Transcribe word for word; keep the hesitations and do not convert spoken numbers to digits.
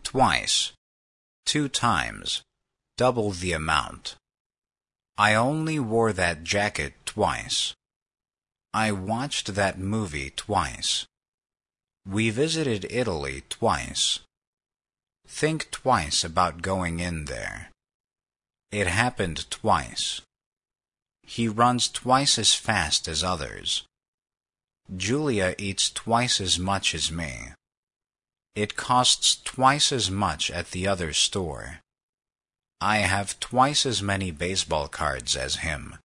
Twice. Two times. Double the amount. I only wore that jacket twice. I watched that movie twice. We visited Italy twice. Think twice about going in there. It happened twice. He runs twice as fast as others. Julia eats twice as much as me. It costs twice as much at the other store. I have twice as many baseball cards as him.